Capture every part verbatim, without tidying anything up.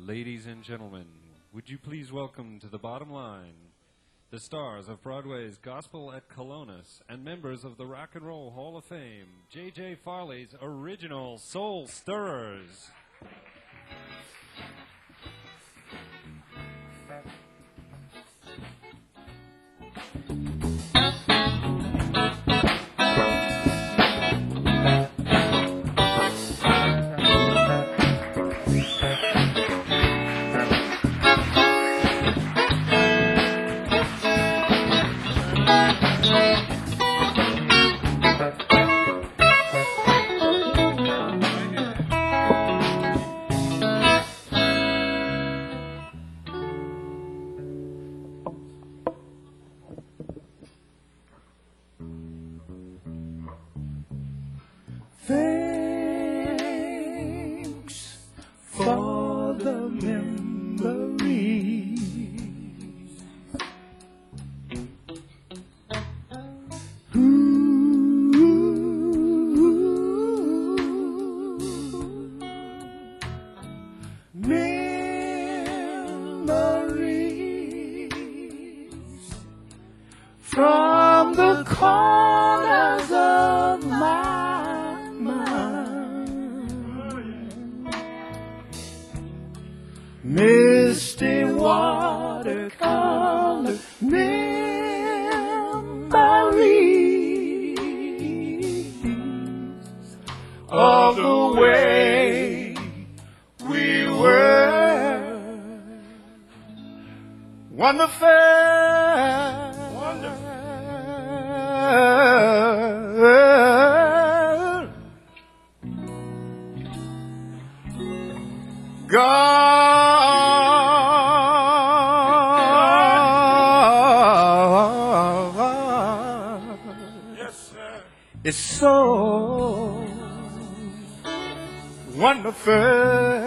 Ladies and gentlemen, would you please welcome to the bottom line the stars of Broadway's Gospel at Colonus and members of the Rock and Roll Hall of Fame, J J Farley's original Soul Stirrers. Thanks for the memories. Ooh, memories from the corners of my mind. Misty watercolor memories of the way we were. Wonderful, wonderful. God, yes, sir, is so wonderful,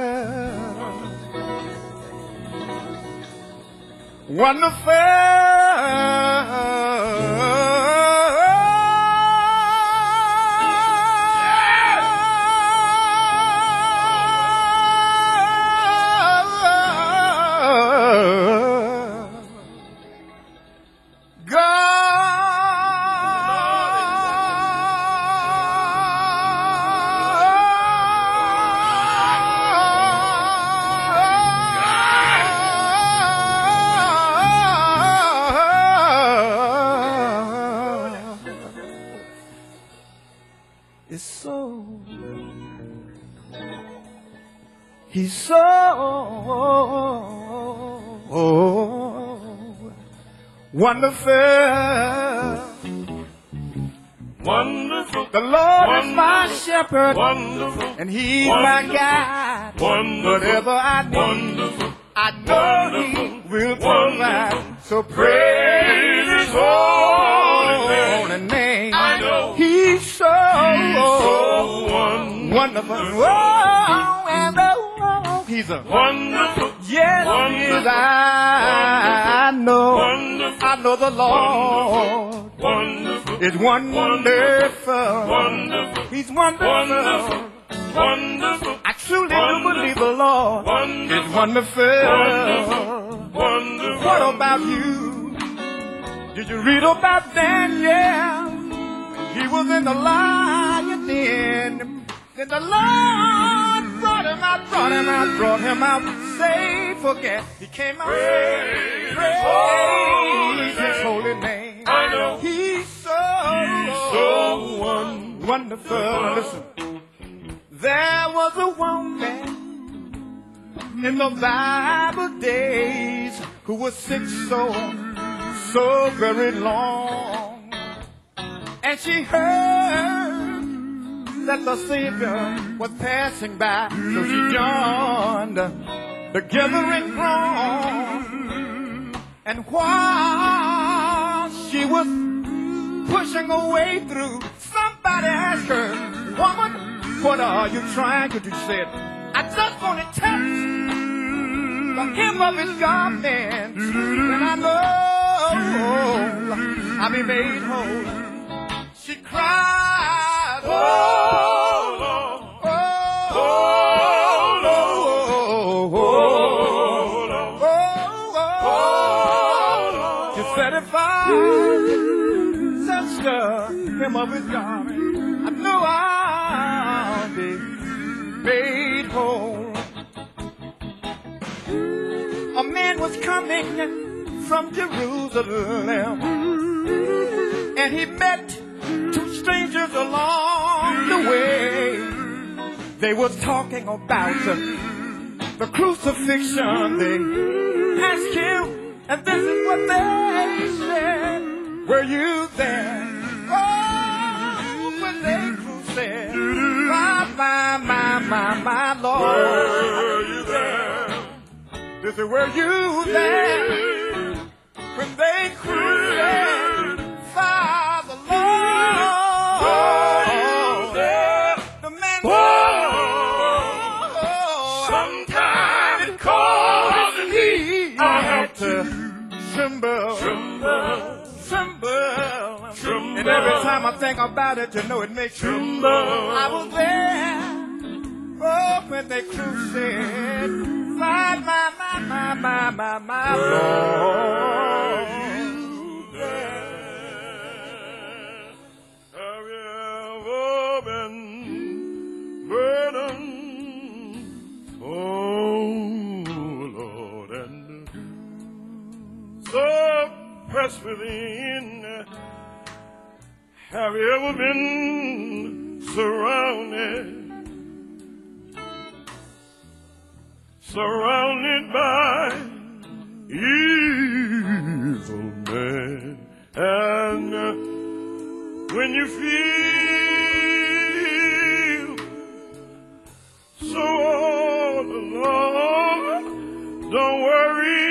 is so, he's so wonderful, wonderful. The Lord wonderful, is my shepherd, wonderful, and he's wonderful, my guide. Wonderful, whatever I need, wonderful, I know wonderful, he will provide. So praise his holy name. I know he's so, he's so wonderful. Wonderful. Oh, and oh, he's a wonderful. Yes, wonderful, he is. I, I know. Wonderful, I know the Lord. Wonderful, is wonderful. Wonderful, he's wonderful. Wonderful, wonderful. I truly wonderful, do believe the Lord wonderful, is wonderful. Wonderful, wonderful. What about you? Did you read about Daniel? He was in the lion den. Then the Lord brought him out, brought him out, brought him out. Say, forget. He came out. Praise, praise his, his holy name. I know he's so, he's so one, wonderful. Listen, there was a woman in the Bible days who was sick so, so very long, and she heard that the Savior was passing by, so she joined the gathering throng. And while she was pushing her way through, somebody asked her, "Woman, what are you trying to do?" She said, "I just want to touch the hem of his garment, and I know I'll be made whole." She cried, "Oh, Lord, oh, Lord, oh, Lord, oh, satisfied, sister, him of his garment. I know I'll be made whole. A man was coming from Jerusalem, and he met two strangers along the way. They was talking about the, the crucifixion. They asked him, and this is what they said. Were you there? Oh, when they crucified my, my, my, my Lord. Were you there? This is where you there when they crucified the Lord. The man oh, sometimes it causes me I had to tremble, tremble, tremble, tremble. And every time I think about it, you know it makes me tremble. I was there, oh, when they crucified my, my, my, my, my, my Lord. Have you ever been burdened, oh Lord, and so pressed within? Have you ever been surrounded? Surrounded by evil men, and uh, when you feel so all alone, don't worry,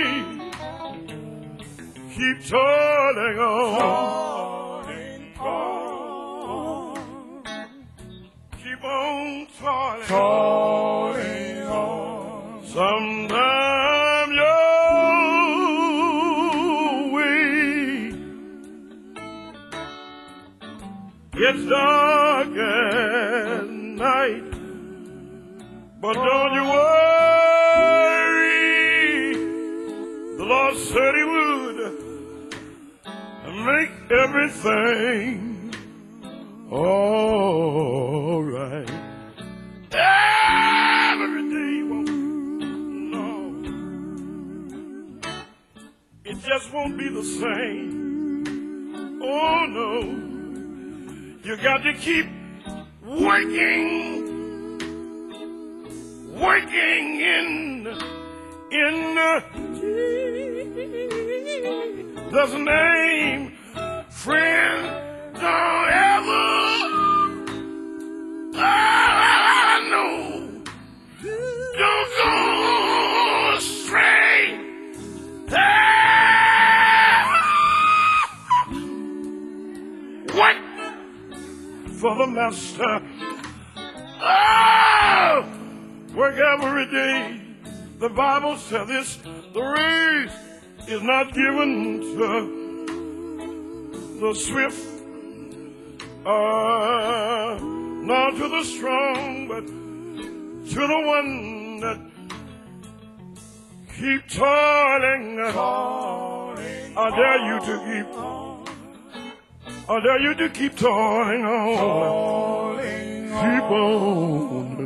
keep toiling on, toiling on. Keep on toiling, toiling on. Sometime your way gets dark at night, but don't you worry. The Lord said He would make everything all right. Every day won't. It just won't be the same. Oh no, you got to keep working, working in, in Jesus' name, friend. Don't ever, I know, don't go astray. What for the master? Oh, work every day. The Bible says this: the race is not given to the swift, uh, nor to the strong, but to the one that keep toiling. toiling I dare you to keep. I dare you to keep toiling on. Toiling keep on.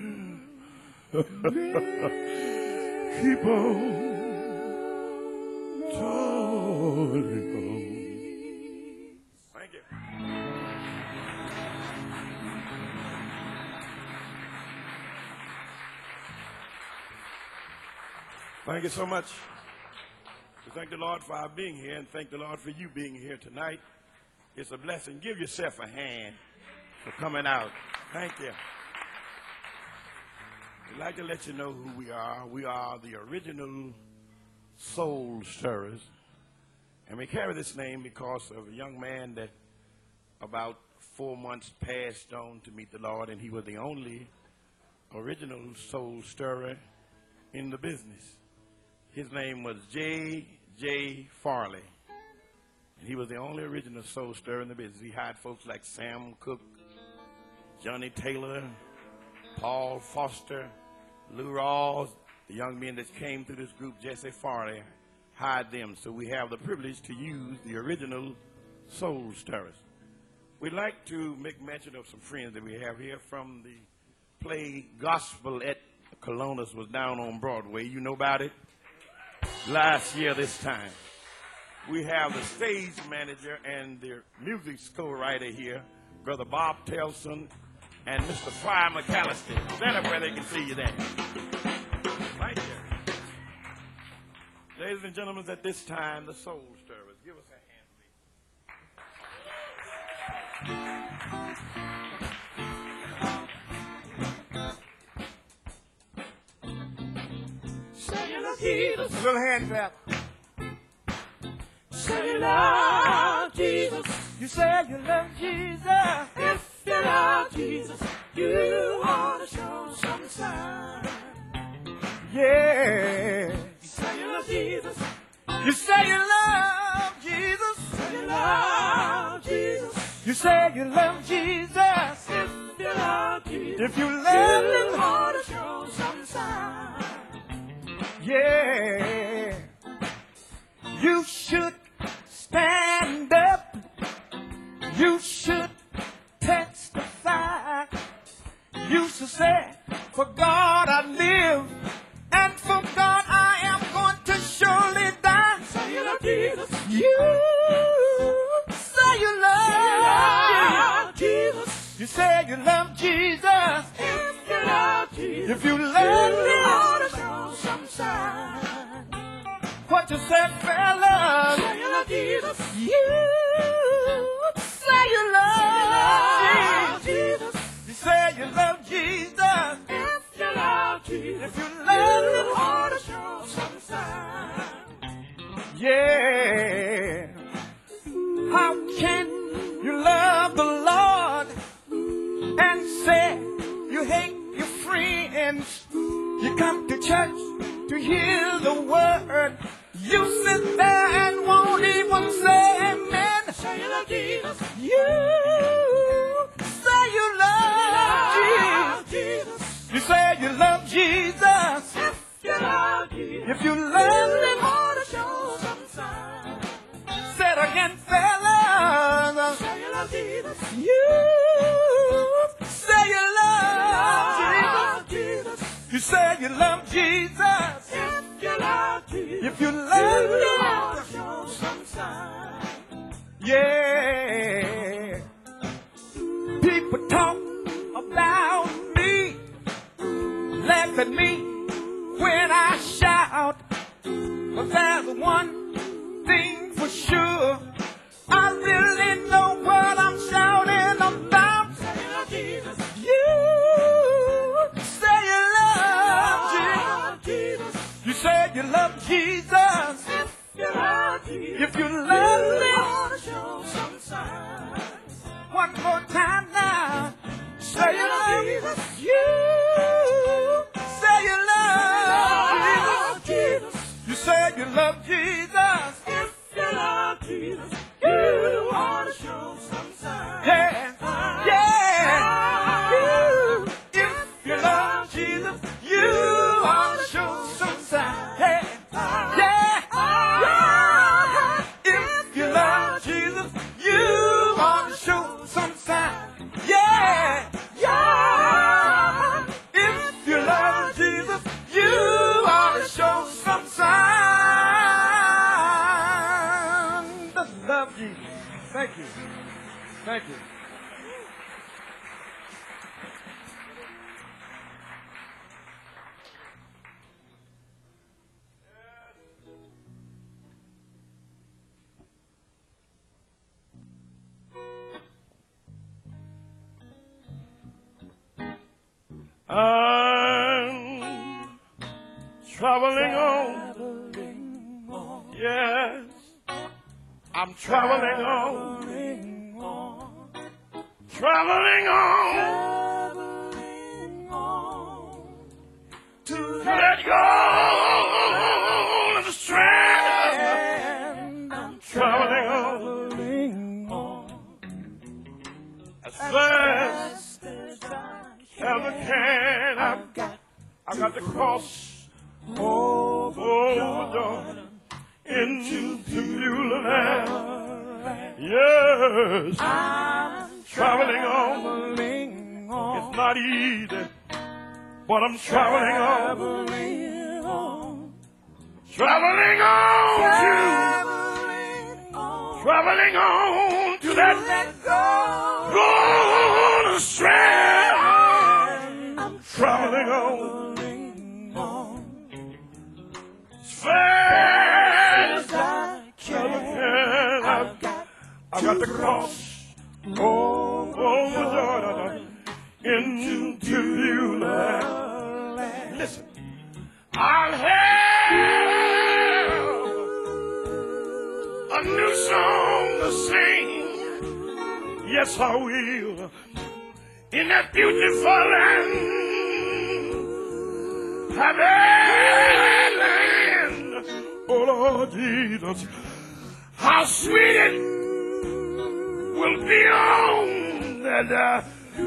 Keep on. Toiling on. Thank you. Thank you so much. We thank the Lord for our being here, and thank the Lord for you being here tonight. It's a blessing. Give yourself a hand for coming out. Thank you. We'd like to let you know who we are. We are the original Soul Stirrers. And we carry this name because of a young man that about four months passed on to meet the Lord, and he was the only original soul stirrer in the business. His name was J J Farley. And he was the only original soul stirrer in the business. He hired folks like Sam Cooke, Johnny Taylor, Paul Foster, Lou Rawls, the young men that came through this group. Jesse Farley hide them. So we have the privilege to use the original Soul Stirrers. We'd like to make mention of some friends that we have here from the play Gospel at Colonus was down on Broadway. You know about it? Last year this time. We have the stage manager and the music score writer here, Brother Bob Telson and Mister Fry McAllister. Stand up where they can see you there. Right there. Ladies and gentlemen, at this time, the Soul Stirrers. Give us a Say you love Jesus. A little hand clap. Say you love Jesus. You say you love Jesus. If you love Jesus, you ought to show some sign. Yeah. You say you love Jesus. You say you love Jesus. Say you love Jesus. You say you love Jesus. If you love Jesus, if you love Him, you ought to show some sign. Yeah. You should stand up. You should testify. You should say, for God I live, and for God I am going to surely die. Say you love Jesus. You say you love Jesus. You say you love Jesus. If you love Jesus, if you love Him, you ought to show some sign. What you say, fellas? Say you love Jesus. You say you love Jesus. You say you love Jesus. If you love Jesus, if you love Him, you ought to show some sign. Yeah. How can you love the Lord and say you hate your friends? You come to church to hear the word. You sit there and won't even say amen. Say you love Jesus. You say you love Jesus. You say you love Jesus. If you love Jesus, if you love Him, ought to show some sign. Say it again, fellas. Say you love Jesus. You say you love Jesus. You say you love Jesus. If you love Jesus, if you love Him, show some sign. Yeah. People talk about me, laugh at me when I shout. But there's one thing for sure, I really know what I'm shouting about. Say you love Jesus. You say you love Jesus. You say you love Jesus. If you love Jesus, if you love Him, ought to show some sign. One more time now. Say you love Jesus. You say you love Jesus. You say you love Jesus. If you love Jesus, you ought to show some sign. Yeah, yeah. You, if you love Jesus, you ought to show some sign. Hey, yeah, yeah. If you love Jesus, you ought to show some sign. Yeah, yeah. If you love Jesus, you ought to show some sign. Love Jesus. Thank you. Thank you. I'm traveling on. Yes, I'm traveling on. Traveling on. To let go of the strand. I'm traveling on. As fast as I can. I've got, I've got to cross over Jordan into Beulah land. Yes, I'm traveling on. It's not easy, but I'm traveling on. Traveling on to, traveling on to that golden strand. I'm traveling on. As fast as I can. I've got, I've got to cross over Jordan into Beulah land. Listen, I'll have a new song to sing. Yes, I will. In that beautiful land, happy land. Oh Lord Jesus, how sweet it will be on that uh,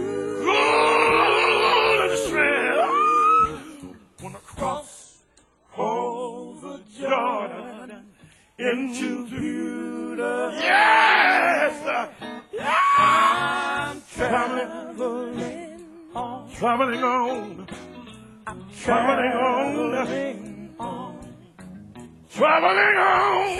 golden strand. Wanna cross over Jordan into Beulah. Yes, I'm traveling on, traveling on, traveling on, traveling on,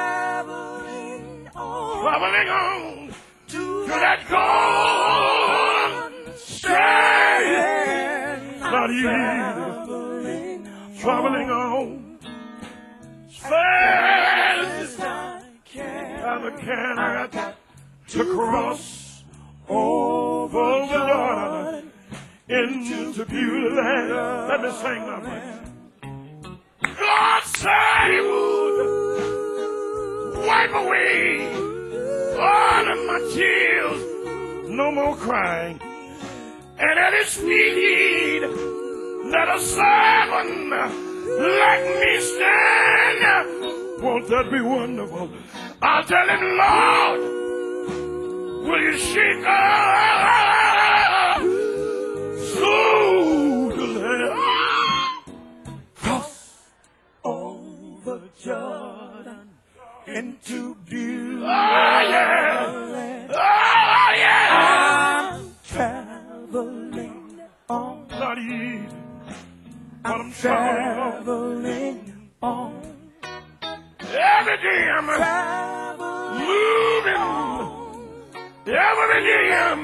traveling on to that golden strand. Not easy, traveling on. Fast as I can, I got to cross over the Jordan into Beulah land. Let me sing now, man. God said He would wipe away all of my tears, no more crying, and at His feet let a servant like me stand. Won't that be wonderful? I'll tell Him, Lord, will You shake up so the land? Cross over Jordan into Beulah. Oh yeah, oh yeah. I'm traveling on. Not easy. I'm traveling on. Every day I'm moving. Every day I'm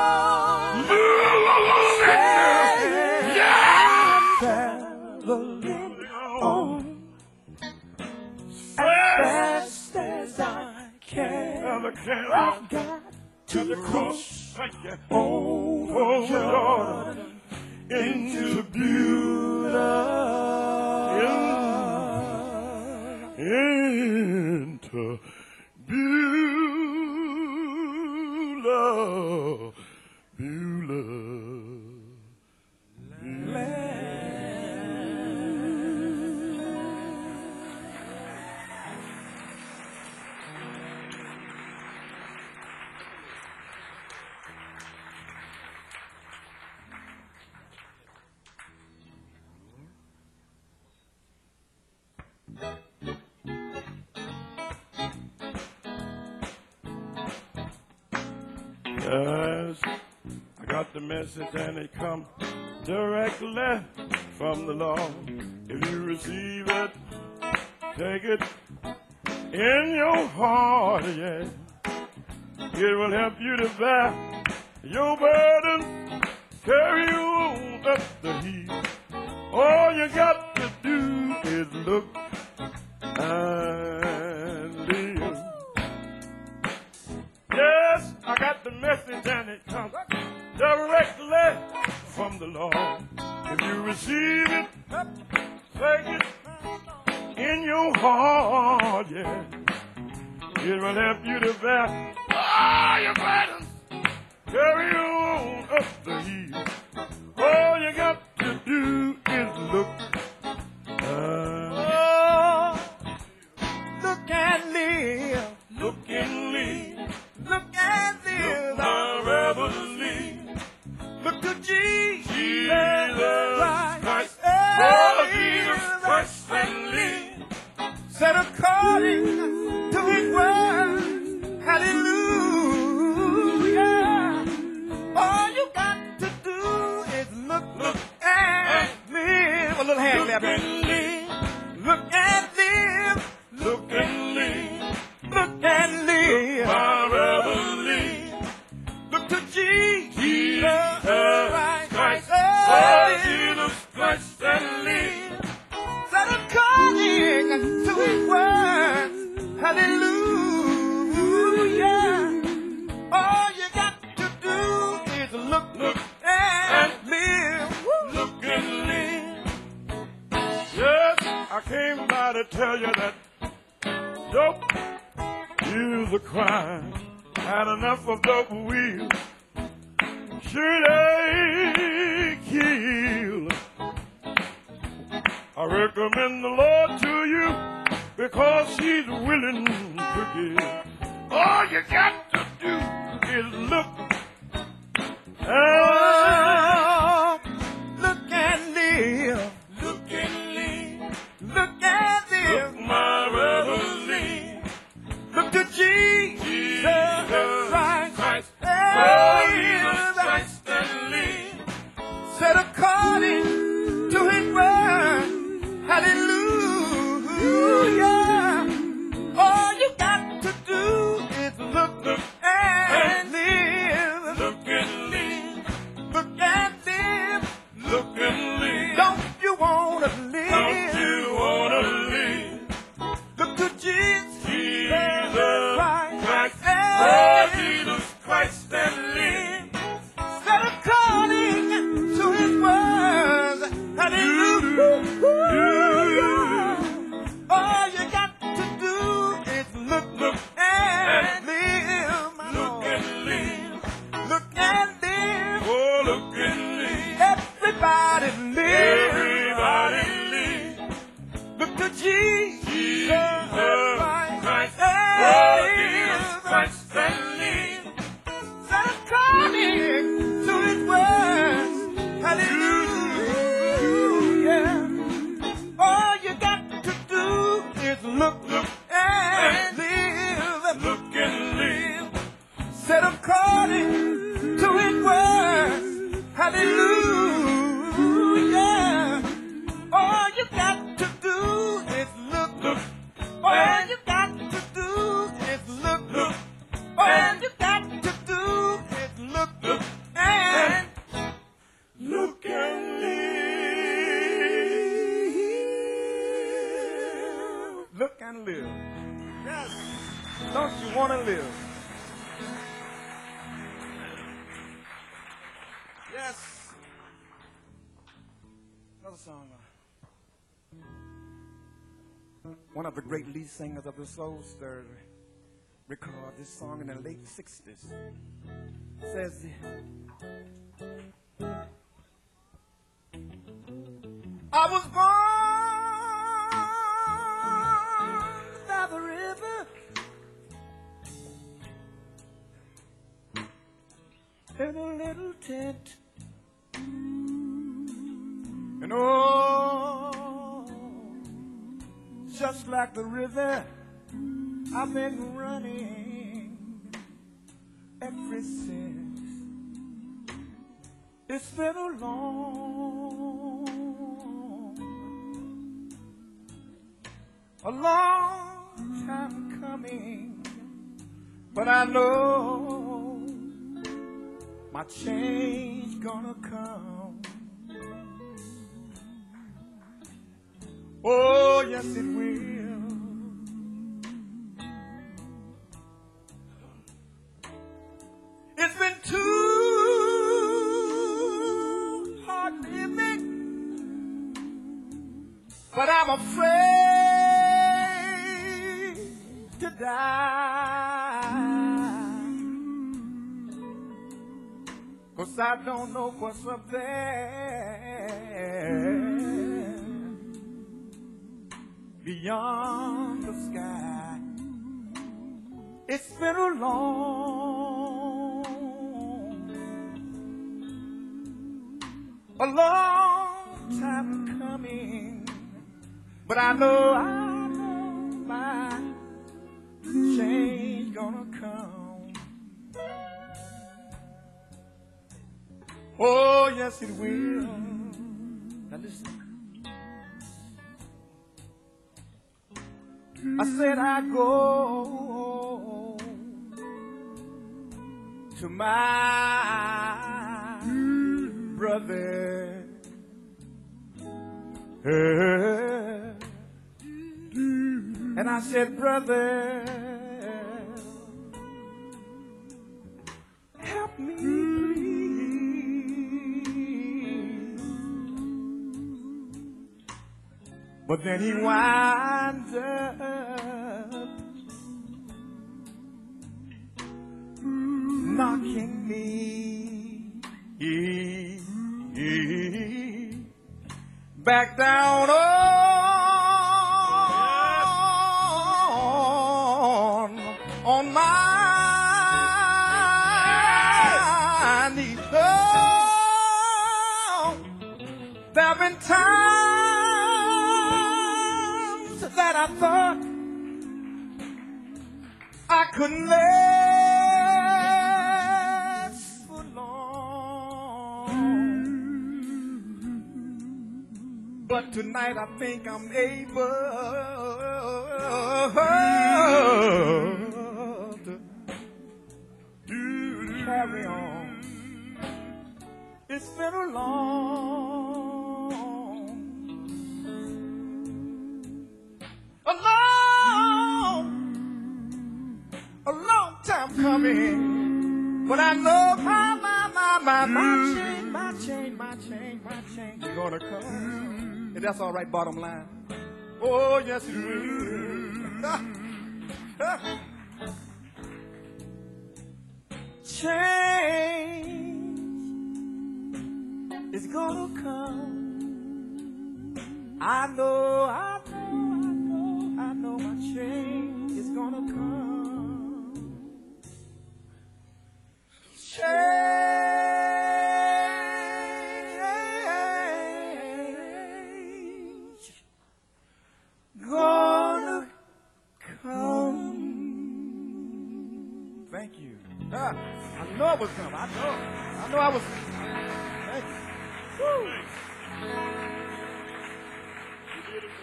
moving. Yeah, I'm traveling on as fast as I can. I've got to the cross over Jordan into Beulah. Into Beulah, Beulah, Beulah. Yes, I got the message and it come directly from the Lord. If you receive it, take it in your heart, yeah. It will help you to bear your burden, carry you on up the hill. All you got to do is look and live. Yes, I got the message and it comes directly from the Lord. If you receive it, take it in your heart, yeah. It will help you to bear all your burdens, carry you on up the hill. All you got to do is look. Uh, Oh, look and live. look and live. Look and live. Wherever live. Look to Jesus. Jesus Christ. Oh, Oh, Jesus Christ and live. Said according and live. Look and live. Look and live. Look and live. I'd rather live. Look to Jesus, Jesus Christ, Christ, oh, Jesus Christ and live. Set according to His word. Hallelujah. All you got to do is look, look and live. Look and live. Yes, I came by to tell you that dope is a crime. Had enough of dope wheels. Should I kill? I recommend the Lord to you because He's willing to give. All you got to do is look. Oh, look and live. Look and live. Look and live. Look, my brother, live. Look to Jesus, Jesus Christ, Christ, oh, Jesus Christ and live. Set according to His word. Hallelujah. All you got to do is look, look and live. Look and live. Look and live. Look and live. Don't you wanna live? Don't you wanna live? Look to Jesus, Jesus Christ, oh, Jesus Christ and live. Set according to His words. Hallelujah. All you got to do is look, look and live. Look and live. Look and live. Oh, look and live. Everybody live. Everybody live. Look to Jesus, Jesus Christ, oh, Jesus Christ and live. Set according to His words. Hallelujah. All you got to do is look, look and live. Look and live. Set according to His word. Hallelujah. All you got to do is look, look. All you got to do is look, look. All you got to do is look, look and look and live. Look and live. Yes. Don't you want to live? Yes. Another song. One of the great lead singers of the Soul Stirrers recorded this song in the late sixties. Says, I was born by the river in a little tent, and oh, just like the river, I've been running ever since. It's been a long, a long time coming, but I know my change gonna come. Oh, yes, it will. It's been too hard living, but I'm afraid to die, 'cause I don't know what's up there beyond the sky. It's been a long, a long time coming, but I know, I know my change gonna come. Oh, yes, it will. Now listen. I said I'd go to my brother. And I said, brother, help me, please. But then he winds up knocking me back down on, on my knees. Oh, there have been times that I thought I couldn't last for long. But tonight I think I'm able to carry on. It's been a long, a long, a long time coming. But I know my, my, my, my, my chain, my chain, my chain, my chain is gonna come. And that's all right, bottom line. Oh, yes, it will. Change is gonna come. I know, I know, I know, I know my change is gonna come. Change gonna come. Thank you. Ah, I know it was coming. I know. I know I was. Thank you. Woo. You did it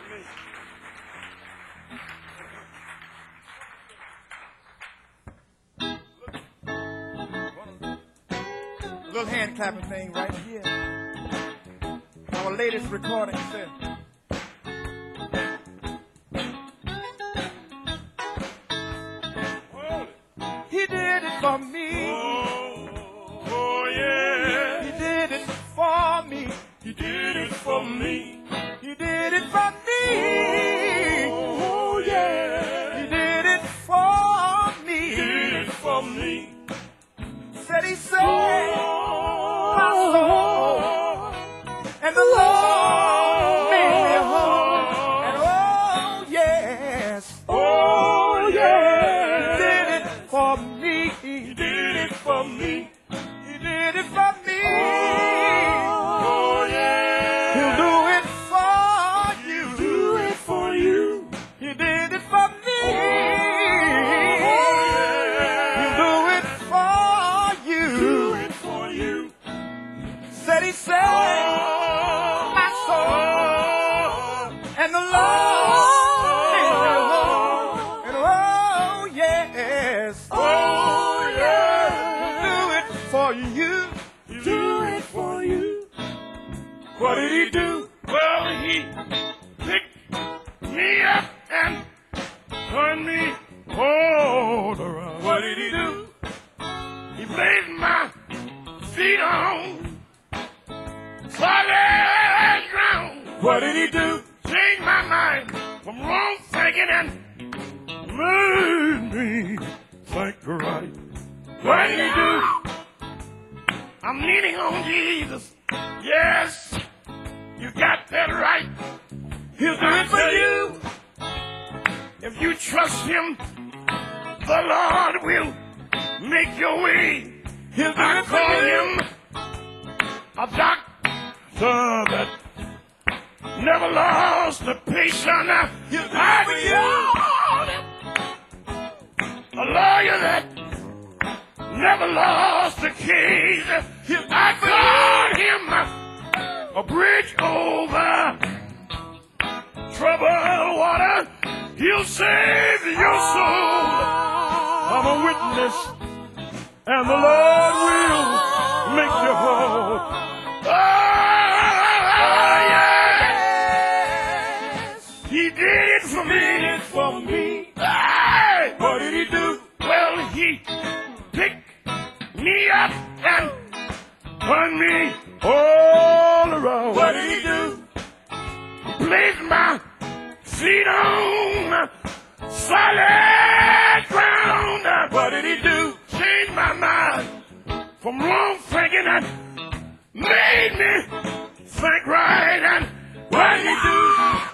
for me. A little hand clapping thing right here. Our latest recording said. He did it for me. Oh, oh yeah. He did it for me. He did it for me. He did it for me. Oh yeah. He did it for me. He did it for me. Said he saved my soul. And the Lord made me whole. And oh yes. Oh yeah. He did it for me. He did it for me. He did it for me. Oh yeah. He'll do it for you. Do it for you. He did it for me. Oh yeah. He'll do it for you. Do it for you. Said he saved my soul. And the Lord made me whole. And oh yes. Oh yeah. Do it for you. Do it for you. What did he do? Well, he picked me up and turned me all around. What did he do? He placed my feet on solid ground. What did he do? Changed my mind from wrong thinking and made me think right. What did he do? I'm leaning on Jesus. Yes, you got that right. He'll do it for you. If you trust him, the Lord will make your way. He'll do it for him. A doctor that never lost a patient. He'll do it for you. A lawyer that never lost a case. I got him a bridge over troubled water. He'll save your soul. I'm a witness, and the Lord will make you whole. Oh, yes. He did it for me. For me. Hey, what did he do? Well, he picked me up and turned me all around. What did he do? Placed my feet on solid ground. What did he do? Changed my mind from wrong thinking and made me think right. And what did he do?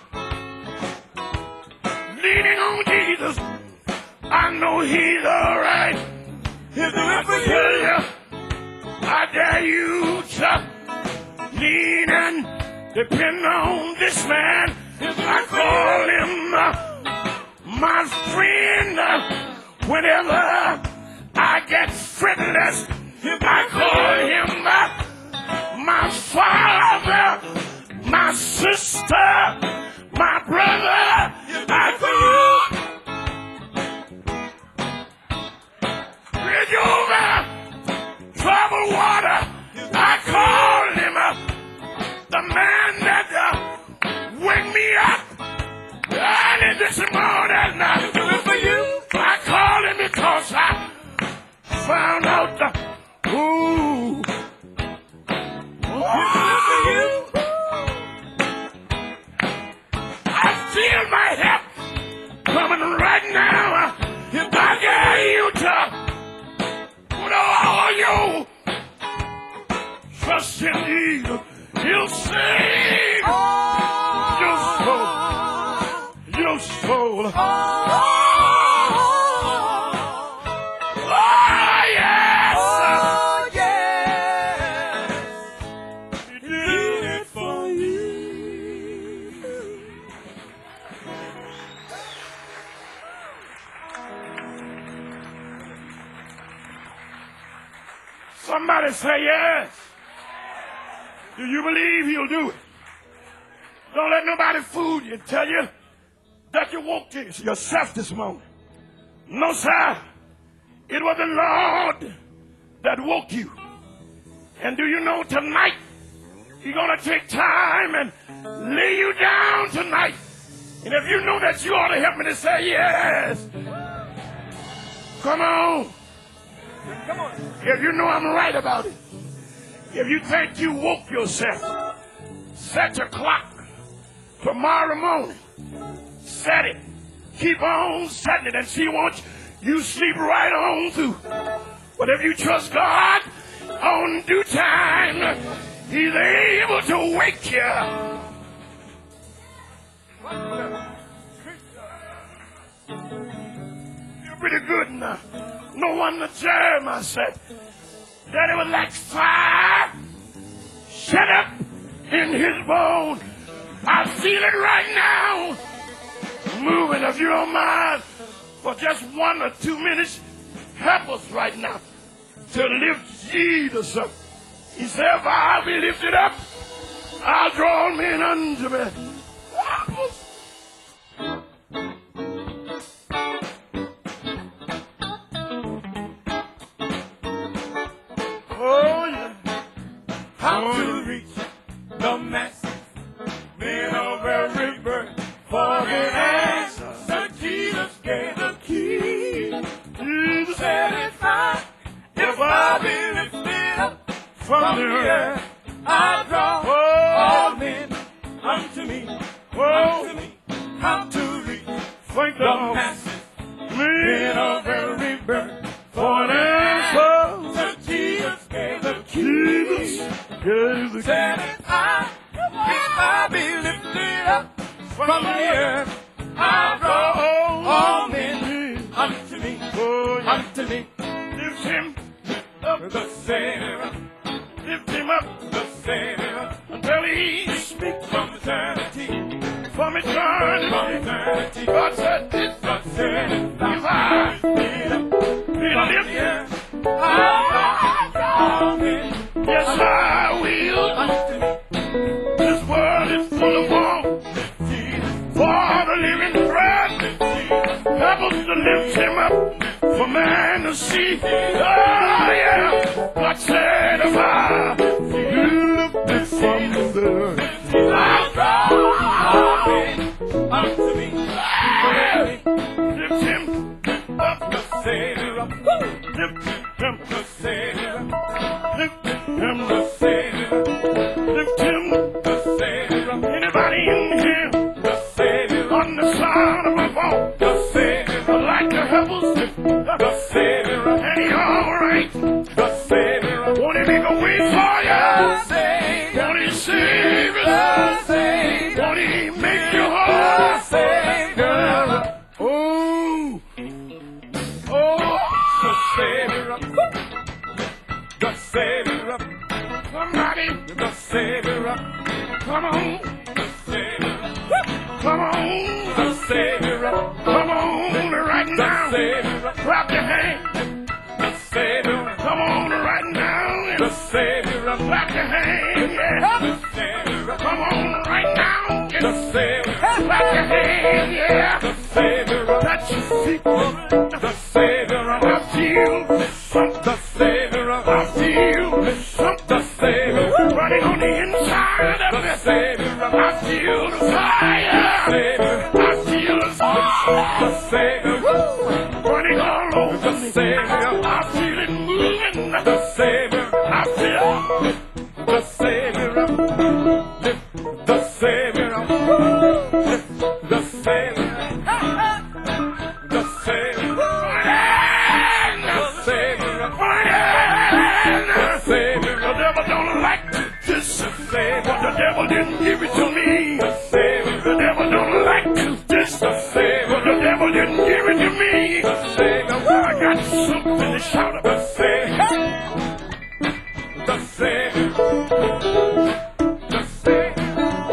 Leaning on Jesus, I know he's all right. He'll do it for you. I dare you to lean and depend on this man. I call him uh, my friend. Uh, whenever I get friendless, I call him uh, my father, my sister, my brother. I call bridge over troubled water. I call him uh, the man that uh, wake me up early this morning. I do it for you. I call him because I found out the ooh. Oh, for you. I feel my help coming right now. I dare you to put all your trust in Jesus. He'll save your soul. Your soul. Oh, yes. Oh, yes. He did it for you. Somebody say yes. Do you believe he'll do it? Don't let nobody fool you and tell you that you woke this yourself this morning. No, sir. It was the Lord that woke you. And do you know tonight he's going to take time and lay you down tonight. And if you know that, you ought to help me to say yes. Come on. Come on. If you know I'm right about it. If you think you woke yourself, set your clock tomorrow morning. Set it. Keep on setting it and see once you sleep right on through. But if you trust God on due time, he's able to wake you. You're pretty good now. No wonder Jeremiah said that it was like fire shut up in his bone. I feel it right now. Moving, if you don't mind, for just one or two minutes, help us right now to lift Jesus up. He said, if I'll be lifted up, I'll draw men unto me. Help us. Oh, yeah. How to reach the masses, men of every birth, for the answer that Jesus gave the key. Jesus said, if I, if I be lifted up from the earth, I draw all men unto me. Unto me. How to reach the masses, men of every birth, for the answer that Jesus gave the key. Jesus gave the key. Said, if I, if I be lifted up from the earth, I'll draw all men unto me, unto me. Lift him up, the Savior. Lift him up, the Savior, until he speaks from eternity, from eternity, from eternity. God said this, God said, if I be lifted, I'll draw all men. Yes, I will. Unto me. This world is full of war. For the living bread rebels to lift him up for man to see. Oh, yeah. God said if I lift it from the earth, I'll draw unto me. Lift him up, the Savior up. Lift him, the Savior up. Lift him, the Savior up. Lift him, the Savior up. Anybody in here? The Savior on the side of my phone. The Savior like the rebels. The Savior and he all right. The Savior won't he make a way for you? Won't he save you? Won't he make you whole? Savior. Oh, oh, the Savior. The Savior. Somebody, the Savior. Come on, the Savior. Come on, the Savior. Come on, right now. Clap your hands. The Savior. Come on, right now. The Savior. Clap your hands. Yeah. The Savior. Come on, right now. The Savior. Clap your hands. Yeah. The Savior. Touch your feet. The Savior. I feel something. The Savior. I feel something. The Savior. Running on the inside of the Savior. I feel the fire. The Savior. I feel the fire. The Savior. Running all over the Savior. I feel it moving. The Savior. I feel the Savior. The Savior. The Savior. The Savior. The Savior. The Savior. The devil don't like this. Savior. The devil didn't give it to me. The Savior. The devil don't like this. The Savior. The devil didn't give it to me. The Savior. I got something to shout about. The Savior. The Savior. The Savior.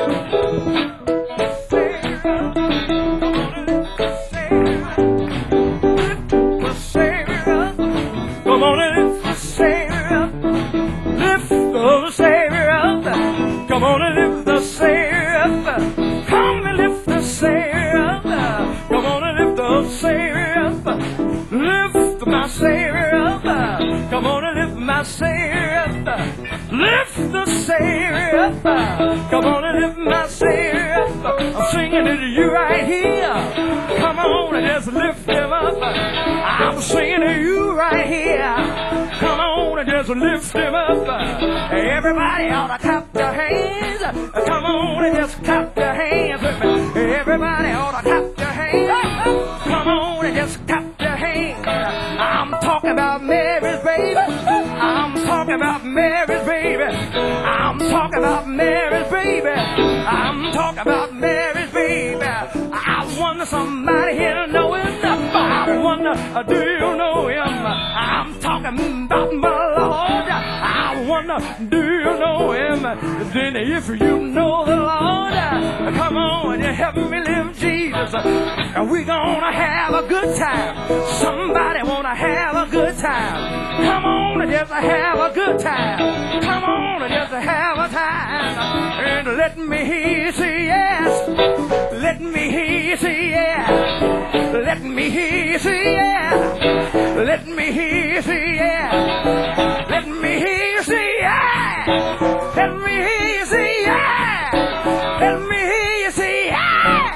The Savior. Come on and lift the Savior. Lift the Savior up. Come on and lift the Savior up. Come and lift the Savior up. Come on and lift the Savior up. Lift my Savior up. Come on and lift my Savior up. Lift the Savior up. Come on and lift my Savior up. I'm singing it to you right here. Come on and just lift him up. I'm singing to you right here. Come on and just lift him up. Everybody ought to clap their hands. Come on and just clap their hands with me. Everybody ought to clap their hands. Come on and just clap their hands. I'm talking about Mary's baby. I'm talking about Mary's baby. I'm talking about Mary's baby. I'm talking about Mary's baby. I wonder somebody here know him. I wonder, do you know him? I'm talking about my Lord. I wonder, do you know him? Then if you know the Lord, come on and help me live Jesus. And we're gonna have a good time. Somebody wanna have a good time. Come on and just have a good time. Come on and just have a time. And let me hear you say yes. Let me hear you say yes. Let me hear you say yes. Let me hear you say yes. Let me hear you say yes. Let me hear you say yes. Let me hear you say yes.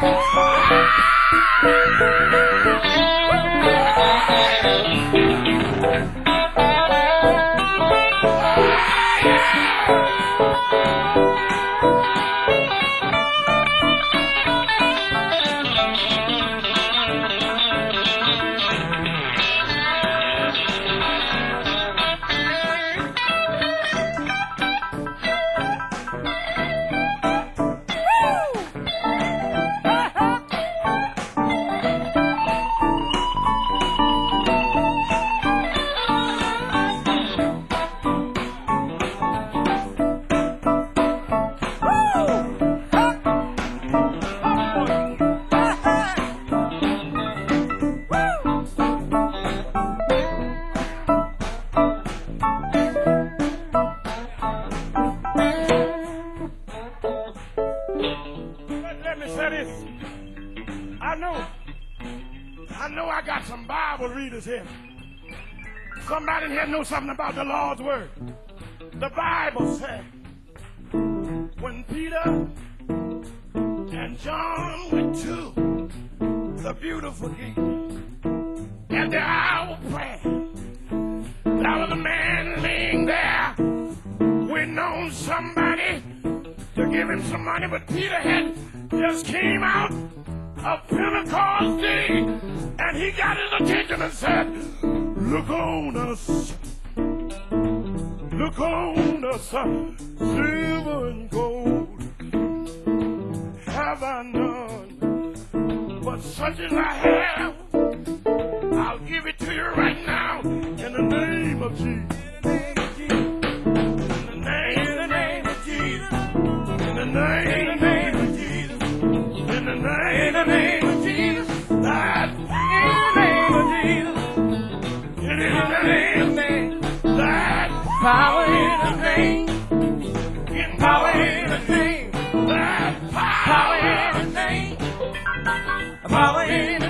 I know I got some Bible readers here. Somebody in here knows something about the Lord's word. The Bible said, when Peter and John went to the beautiful gate at the hour of prayer, there was a man laying there waiting on somebody to give him some money, but Peter had just came out of Pentecost Day, and he got his attention and said, look on us, look on us, silver and gold have I none, but such as I have, I'll give it to you right now, in the name of Jesus. In the name of Jesus. In the name of Jesus. In the name of Jesus. That in the name of Jesus. In the name of that power in the name. In power in the name. That power in the name. Power in